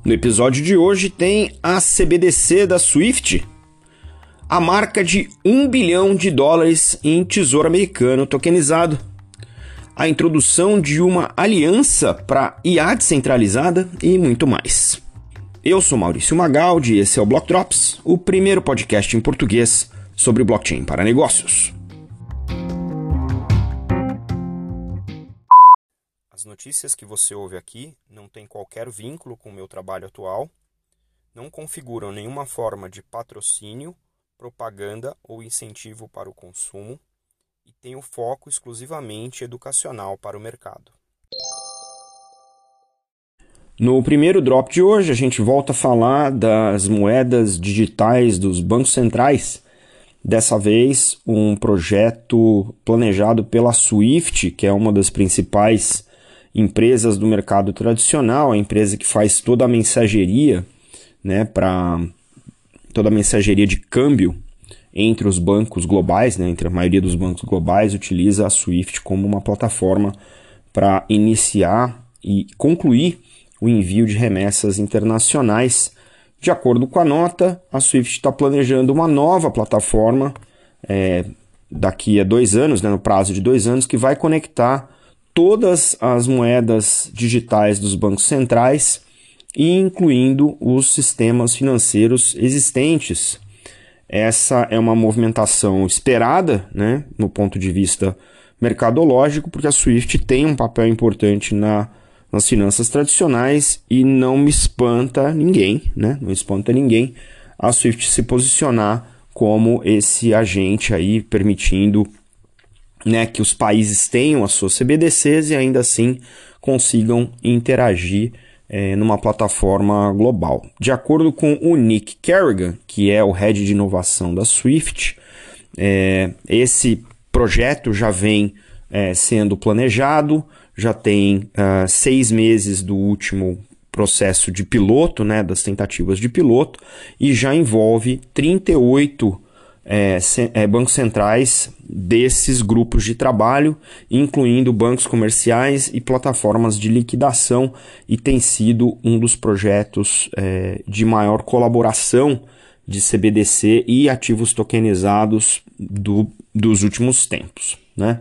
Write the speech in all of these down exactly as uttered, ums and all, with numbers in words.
No episódio de hoje tem a C B D C da Swift, a marca de um bilhão de dólares em tesouro americano tokenizado, a introdução de uma aliança para I A descentralizada e muito mais. Eu sou Maurício Magaldi e esse é o Block Drops, o primeiro podcast em português sobre blockchain para negócios. As notícias que você ouve aqui não têm qualquer vínculo com o meu trabalho atual, não configuram nenhuma forma de patrocínio, propaganda ou incentivo para o consumo e têm o foco exclusivamente educacional para o mercado. No primeiro drop de hoje, a gente volta a falar das moedas digitais dos bancos centrais. Dessa vez, um projeto planejado pela Swift, que é uma das principais empresas do mercado tradicional, a empresa que faz toda a mensageria, né, para toda a mensageria de câmbio entre os bancos globais, né, entre a maioria dos bancos globais, utiliza a Swift como uma plataforma para iniciar e concluir o envio de remessas internacionais. De acordo com a nota, a Swift está planejando uma nova plataforma é, daqui a dois anos, né, no prazo de dois anos, que vai conectar todas as moedas digitais dos bancos centrais e incluindo os sistemas financeiros existentes. Essa é uma movimentação esperada, né, no ponto de vista mercadológico, porque a Swift tem um papel importante na, nas finanças tradicionais e não me espanta ninguém, né, não espanta ninguém a Swift se posicionar como esse agente aí, permitindo, né, que os países tenham as suas C B D Cs e ainda assim consigam interagir é, numa plataforma global. De acordo com o Nick Kerrigan, que é o head de inovação da Swift, é, esse projeto já vem é, sendo planejado, já tem uh, seis meses do último processo de piloto, né, das tentativas de piloto, e já envolve trinta e oito É, é, bancos centrais desses grupos de trabalho, incluindo bancos comerciais e plataformas de liquidação, e tem sido um dos projetos é, de maior colaboração de C B D C e ativos tokenizados do, dos últimos tempos, né?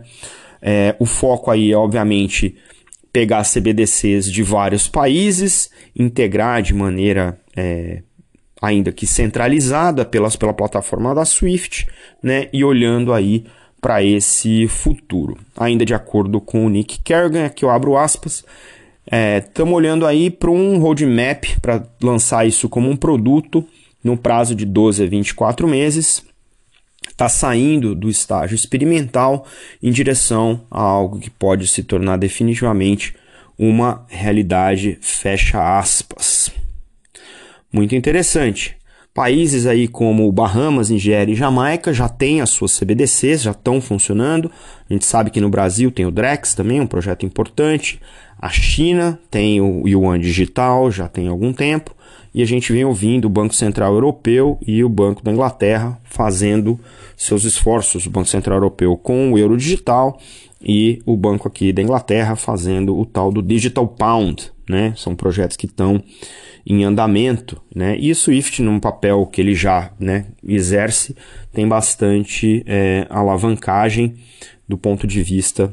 É, o foco aí é, obviamente, pegar C B D Cs de vários países, integrar de maneira é, ainda que centralizada pelas, pela plataforma da Swift, né, e olhando aí para esse futuro. Ainda de acordo com o Nick Kerrigan, aqui eu abro aspas, estamos é, olhando aí para um roadmap para lançar isso como um produto no prazo de doze a vinte e quatro meses, está saindo do estágio experimental em direção a algo que pode se tornar definitivamente uma realidade, fecha aspas. Muito interessante. Países aí como Bahamas, Nigéria e Jamaica já têm as suas C B D Cs, já estão funcionando. A gente sabe que no Brasil tem o Drex também, um projeto importante. A China tem o Yuan Digital, já tem algum tempo. E a gente vem ouvindo o Banco Central Europeu e o Banco da Inglaterra fazendo seus esforços. O Banco Central Europeu com o euro digital e o banco aqui da Inglaterra fazendo o tal do Digital Pound, né? São projetos que estão em andamento, né? E o Swift, num papel que ele já, né, exerce, tem bastante é, alavancagem do ponto de vista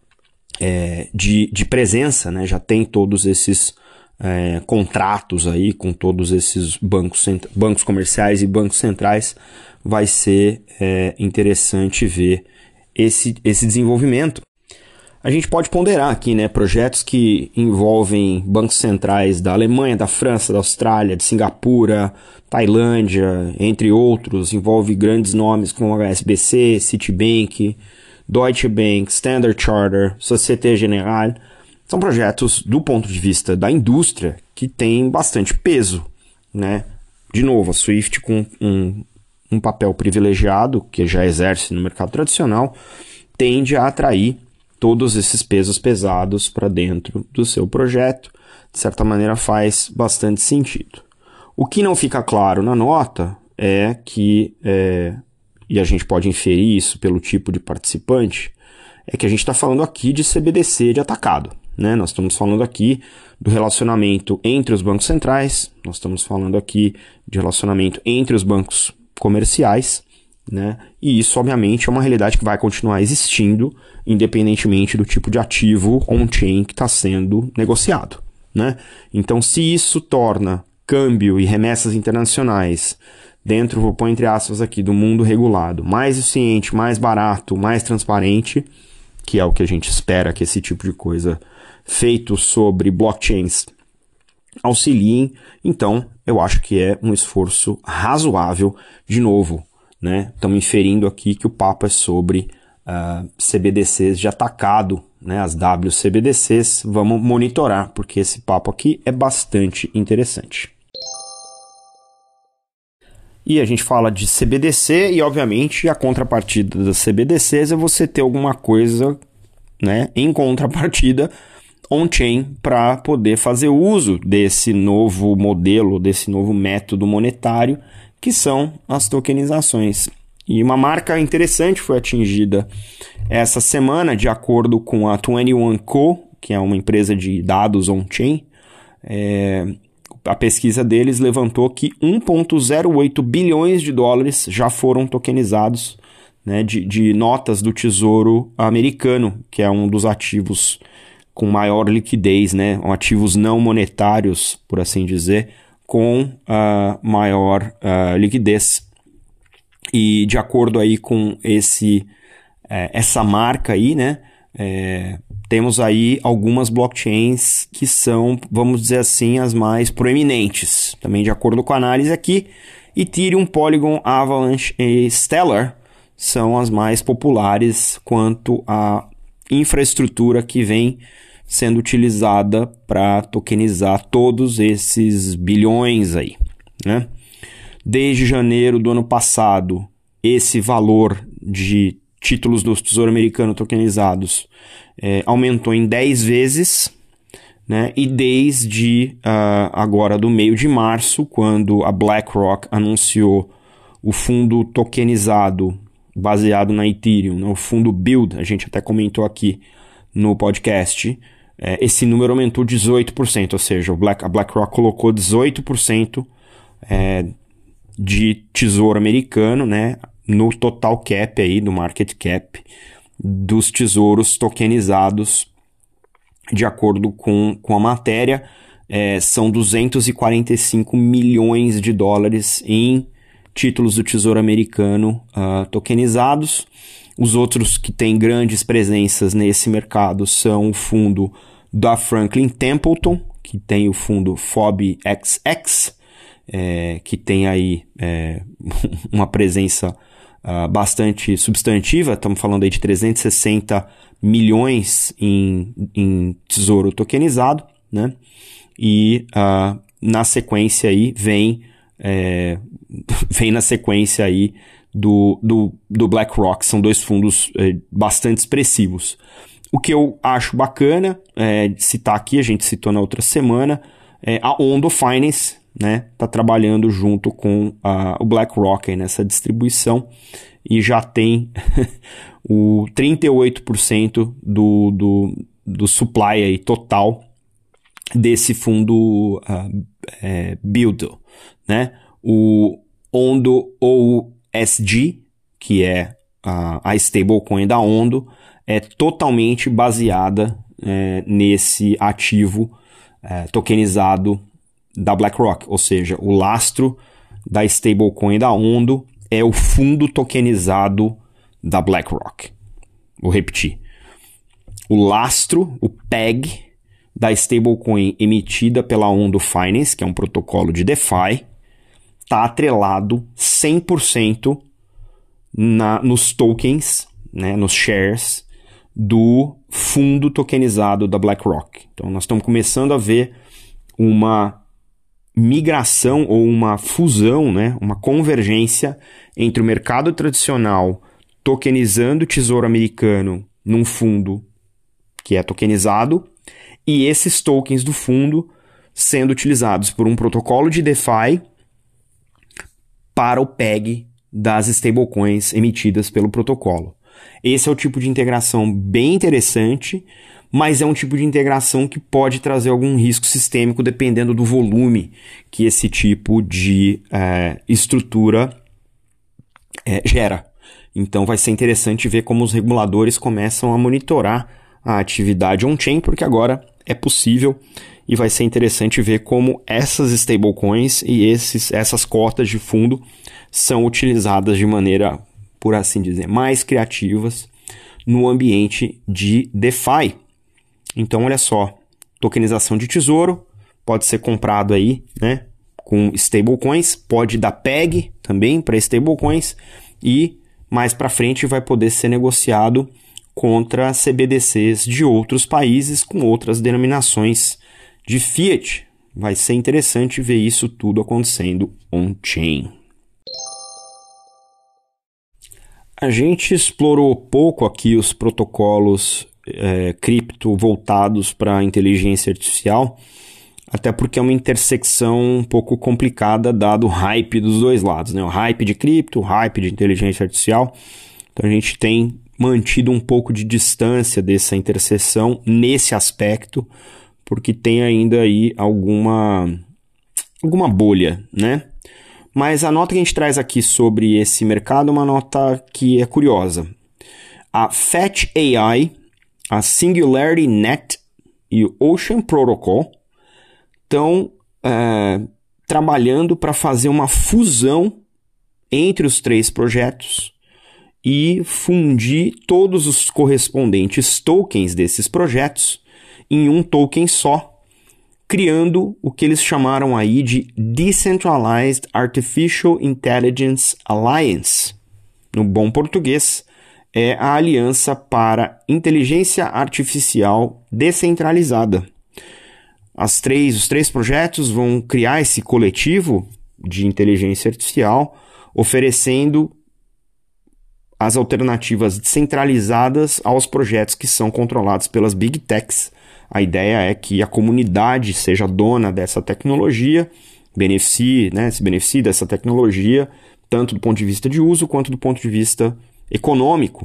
é, de, de presença, né? Já tem todos esses é, contratos aí com todos esses bancos, bancos comerciais e bancos centrais. Vai ser é, interessante ver esse, esse desenvolvimento. A gente pode ponderar aqui, né, projetos que envolvem bancos centrais da Alemanha, da França, da Austrália, de Singapura, Tailândia, entre outros. Envolve grandes nomes como H S B C, Citibank, Deutsche Bank, Standard Chartered, Société Générale. São projetos, do ponto de vista da indústria, que têm bastante peso, né? De novo, a Swift com um, um papel privilegiado, que já exerce no mercado tradicional, tende a atrair todos esses pesos pesados para dentro do seu projeto. De certa maneira faz bastante sentido. O que não fica claro na nota é que, é, e a gente pode inferir isso pelo tipo de participante, é que a gente está falando aqui de C B D C de atacado, né? Nós estamos falando aqui do relacionamento entre os bancos centrais, nós estamos falando aqui de relacionamento entre os bancos comerciais, né? E isso, obviamente, é uma realidade que vai continuar existindo, independentemente do tipo de ativo on-chain que está sendo negociado, né? Então, se isso torna câmbio e remessas internacionais dentro, vou pôr entre aspas aqui, do mundo regulado, mais eficiente, mais barato, mais transparente, que é o que a gente espera que esse tipo de coisa feito sobre blockchains auxiliem, então eu acho que é um esforço razoável. De novo, né? Estamos inferindo aqui que o papo é sobre uh, C B D Cs de atacado, né? As W C B D Cs, vamos monitorar, porque esse papo aqui é bastante interessante. E a gente fala de C B D C e, obviamente, a contrapartida das C B D Cs é você ter alguma coisa, né, em contrapartida on-chain para poder fazer uso desse novo modelo, desse novo método monetário, que são as tokenizações. E uma marca interessante foi atingida essa semana, de acordo com a vinte e um Co, que é uma empresa de dados on-chain. É... A pesquisa deles levantou que um vírgula zero oito bilhões de dólares já foram tokenizados, né, de, de notas do Tesouro Americano, que é um dos ativos com maior liquidez, né, ativos não monetários, por assim dizer, com uh, maior uh, liquidez. E de acordo aí com esse, uh, essa marca aí, né, uh, temos aí algumas blockchains que são, vamos dizer assim, as mais proeminentes. Também de acordo com a análise aqui, Ethereum, Polygon, Avalanche e Stellar são as mais populares quanto à infraestrutura que vem sendo utilizada para tokenizar todos esses bilhões aí, né? Desde janeiro do ano passado, esse valor de títulos do Tesouro Americano tokenizados é, aumentou em dez vezes, né? E desde uh, agora do meio de março, quando a BlackRock anunciou o fundo tokenizado baseado na Ethereum, né? O fundo Build, a gente até comentou aqui no podcast, é, esse número aumentou dezoito por cento, ou seja, o Black, a BlackRock colocou dezoito por cento é, de tesouro americano, né, no total cap aí, do market cap dos tesouros tokenizados. De acordo com, com a matéria, é, são duzentos e quarenta e cinco milhões de dólares em títulos do Tesouro Americano uh, tokenizados. Os outros que têm grandes presenças nesse mercado são o fundo da Franklin Templeton, que tem o fundo F O B X X, é, que tem aí é, uma presença uh, bastante substantiva. Estamos falando aí de trezentos e sessenta milhões em, em tesouro tokenizado, né? E uh, na sequência aí vem, é, vem na sequência aí do, do, do BlackRock. São dois fundos é, bastante expressivos. O que eu acho bacana é, citar aqui, a gente citou na outra semana, é a Ondo Finance, né? Tá trabalhando junto com a, o BlackRock aí nessa distribuição e já tem o trinta e oito por cento do, do, do supply aí total desse fundo uh, é, Build, né? O Ondo O S G, que é a, a stablecoin da Ondo, é totalmente baseada é, nesse ativo é, tokenizado da BlackRock, ou seja, o lastro da stablecoin da Ondo é o fundo tokenizado da BlackRock. Vou repetir. O lastro, o P E G da stablecoin emitida pela Ondo Finance, que é um protocolo de DeFi, está atrelado cem por cento na, nos tokens, né, nos shares do fundo tokenizado da BlackRock. Então nós estamos começando a ver uma migração ou uma fusão, né, uma convergência entre o mercado tradicional tokenizando o tesouro americano num fundo que é tokenizado e esses tokens do fundo sendo utilizados por um protocolo de DeFi para o P E G das stablecoins emitidas pelo protocolo. Esse é o tipo de integração bem interessante, mas é um tipo de integração que pode trazer algum risco sistêmico dependendo do volume que esse tipo de é, estrutura é, gera. Então vai ser interessante ver como os reguladores começam a monitorar a atividade on-chain, porque agora é possível, e vai ser interessante ver como essas stablecoins e esses, essas cotas de fundo são utilizadas de maneira, por assim dizer, mais criativas no ambiente de DeFi. Então, olha só, tokenização de tesouro pode ser comprado aí, né, com stablecoins, pode dar peg também para stablecoins e mais para frente vai poder ser negociado contra C B D Cs de outros países com outras denominações de fiat. Vai ser interessante ver isso tudo acontecendo on-chain. A gente explorou pouco aqui os protocolos é, cripto voltados para a inteligência artificial, até porque é uma intersecção um pouco complicada dado o hype dos dois lados, né? O hype de cripto, o hype de inteligência artificial. Então a gente tem mantido um pouco de distância dessa interseção nesse aspecto, porque tem ainda aí alguma, alguma bolha, né? Mas a nota que a gente traz aqui sobre esse mercado é uma nota que é curiosa. A Fetch A I, a Singularity Net e o Ocean Protocol estão é, trabalhando para fazer uma fusão entre os três projetos e fundir todos os correspondentes tokens desses projetos em um token só, criando o que eles chamaram aí de Decentralized Artificial Intelligence Alliance. No bom português, é a Aliança para Inteligência Artificial Descentralizada. As três, os três projetos vão criar esse coletivo de inteligência artificial, oferecendo as alternativas descentralizadas aos projetos que são controlados pelas Big Techs. A ideia é que a comunidade seja dona dessa tecnologia, beneficie, né, se beneficie dessa tecnologia, tanto do ponto de vista de uso quanto do ponto de vista econômico.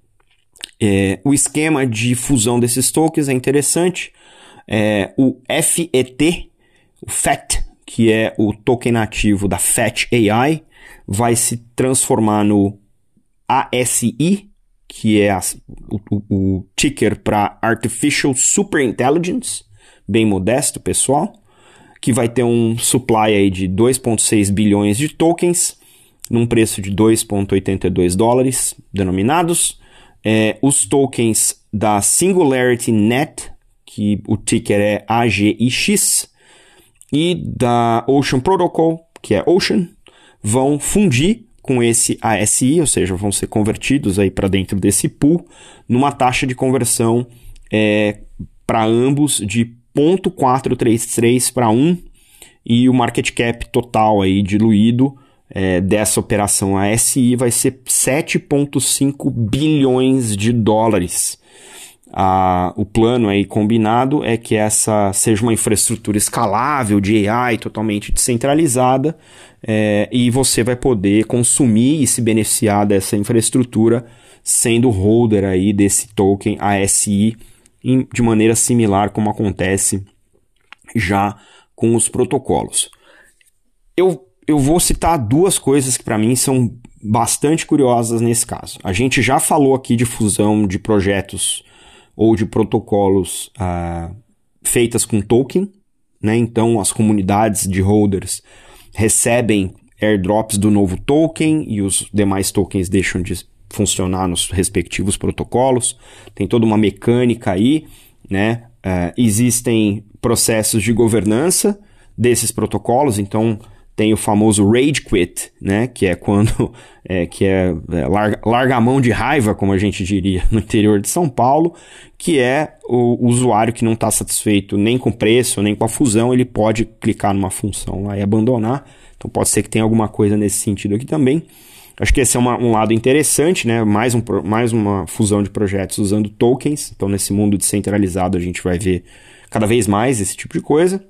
É, o esquema de fusão desses tokens é interessante. É, o F E T, o F E T, que é o token nativo da Fetch A I, vai se transformar no A S I, que é a, o, o ticker para Artificial Superintelligence, bem modesto, pessoal, que vai ter um supply aí de dois vírgula seis bilhões de tokens, num preço de dois vírgula oitenta e dois dólares denominados. É, os tokens da Singularity Net, que o ticker é A G I X, e da Ocean Protocol, que é Ocean, vão fundir com esse A S I, ou seja, vão ser convertidos aí para dentro desse pool, numa taxa de conversão é, para ambos de zero vírgula quatrocentos e trinta e três para um, e o market cap total aí diluído é, dessa operação A S I vai ser sete vírgula cinco bilhões de dólares. Ah, o plano aí combinado é que essa seja uma infraestrutura escalável de A I totalmente descentralizada, é, e você vai poder consumir e se beneficiar dessa infraestrutura sendo holder aí desse token A S I em, de maneira similar como acontece já com os protocolos. Eu, eu vou citar duas coisas que para mim são bastante curiosas nesse caso. A gente já falou aqui de fusão de projetos ou de protocolos ah, feitas com token, né? Então as comunidades de holders recebem airdrops do novo token e os demais tokens deixam de funcionar nos respectivos protocolos. Tem toda uma mecânica aí, né? Ah, existem processos de governança desses protocolos, então tem o famoso rage quit, né? Que é quando é, que é, é larga, larga a mão de raiva, como a gente diria no interior de São Paulo, que é o usuário que não está satisfeito nem com o preço, nem com a fusão, ele pode clicar numa função lá e abandonar. Então pode ser que tenha alguma coisa nesse sentido aqui também. Acho que esse é uma, um lado interessante, né? Mais, um, mais uma fusão de projetos usando tokens. Então nesse mundo descentralizado a gente vai ver cada vez mais esse tipo de coisa.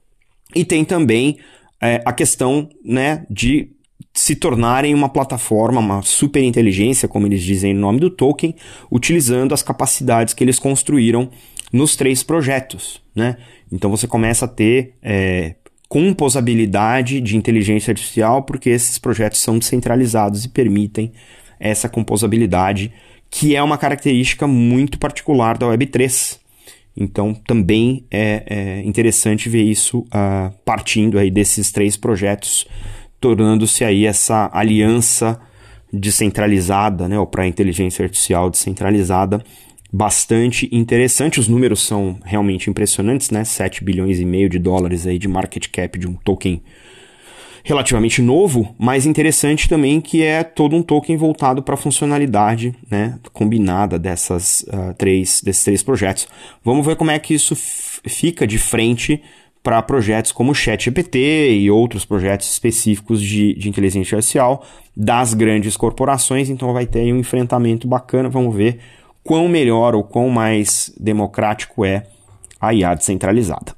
E tem também É, a questão, né, de se tornarem uma plataforma, uma superinteligência, como eles dizem no nome do token, utilizando as capacidades que eles construíram nos três projetos, né? Então você começa a ter é, composabilidade de inteligência artificial, porque esses projetos são descentralizados e permitem essa composabilidade, que é uma característica muito particular da Web três. Então também é, é interessante ver isso uh, partindo aí desses três projetos, tornando-se aí essa aliança descentralizada, né, ou para a inteligência artificial descentralizada, bastante interessante. Os números são realmente impressionantes, né? sete bilhões e meio de dólares aí de market cap de um token relativamente novo, mas interessante também que é todo um token voltado para a funcionalidade, né, combinada dessas, uh, três, desses três projetos. Vamos ver como é que isso f- fica de frente para projetos como o ChatGPT e outros projetos específicos de, de inteligência artificial das grandes corporações. Então vai ter aí um enfrentamento bacana. Vamos ver quão melhor ou quão mais democrático é a I A descentralizada.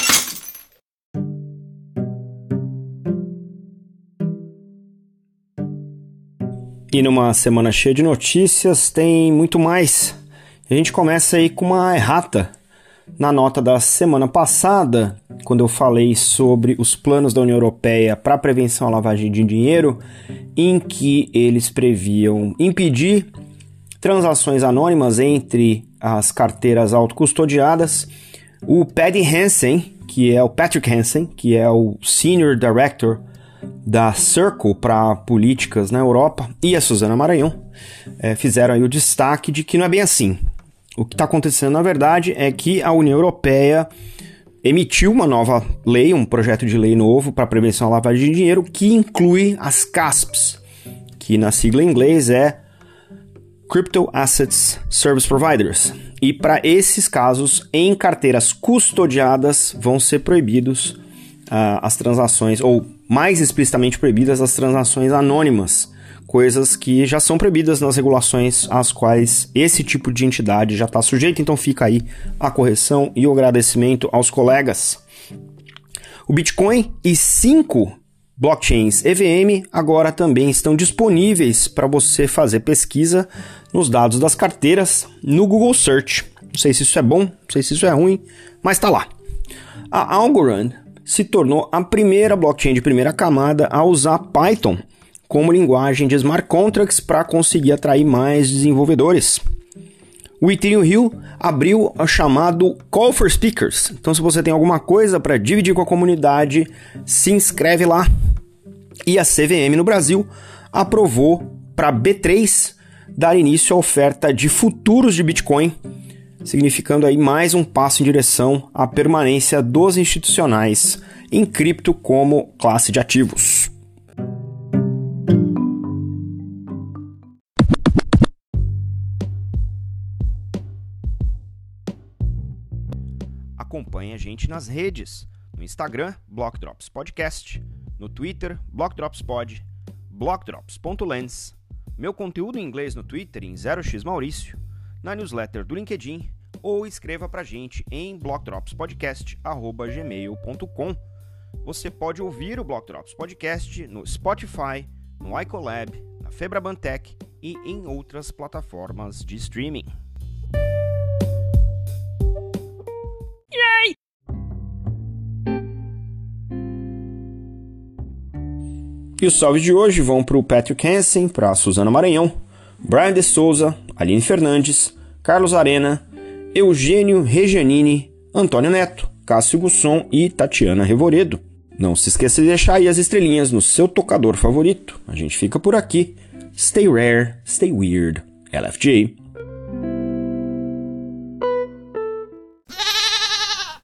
E numa semana cheia de notícias, tem muito mais. A gente começa aí com uma errata. Na nota da semana passada, quando eu falei sobre os planos da União Europeia para a prevenção à lavagem de dinheiro, em que eles previam impedir transações anônimas entre as carteiras autocustodiadas, o Paddy Hansen, que é o Patrick Hansen, que é o Senior Director da Circle para políticas na Europa, e a Suzana Maranhão é, fizeram aí o destaque de que não é bem assim. O que está acontecendo, na verdade, é que a União Europeia emitiu uma nova lei, um projeto de lei novo para prevenção à lavagem de dinheiro, que inclui as C A S Ps, que na sigla em inglês é Crypto Assets Service Providers. E para esses casos, em carteiras custodiadas, vão ser proibidos uh, as transações, ou mais explicitamente proibidas as transações anônimas, coisas que já são proibidas nas regulações às quais esse tipo de entidade já está sujeito. Então fica aí a correção e o agradecimento aos colegas. O Bitcoin e cinco blockchains E V M agora também estão disponíveis para você fazer pesquisa nos dados das carteiras no Google Search. Não sei se isso é bom, não sei se isso é ruim, mas está lá. A Algorand se tornou a primeira blockchain de primeira camada a usar Python como linguagem de smart contracts para conseguir atrair mais desenvolvedores. O Ethereum Hill abriu o chamado Call for Speakers. Então, se você tem alguma coisa para dividir com a comunidade, se inscreve lá. E a C V M no Brasil aprovou para B três dar início à oferta de futuros de Bitcoin, significando aí mais um passo em direção à permanência dos institucionais em cripto como classe de ativos. Acompanhe a gente nas redes, no Instagram, Block Drops Podcast, no Twitter, Block Drops Pod, block drops ponto lens, meu conteúdo em inglês no Twitter em zero x Maurício, na newsletter do LinkedIn, ou escreva pra gente em block drops podcast arroba gmail ponto com. Você pode ouvir o Block Drops Podcast no Spotify, no iColab, na Febrabantech e em outras plataformas de streaming. Yay! E os salves de hoje vão para o Patrick Hansen, para a Suzana Maranhão, Brian de Souza, Aline Fernandes, Carlos Arena, Eugênio Regianini, Antônio Neto, Cássio Gusson e Tatiana Revoredo. Não se esqueça de deixar aí as estrelinhas no seu tocador favorito. A gente fica por aqui. Stay rare, stay weird. L F G.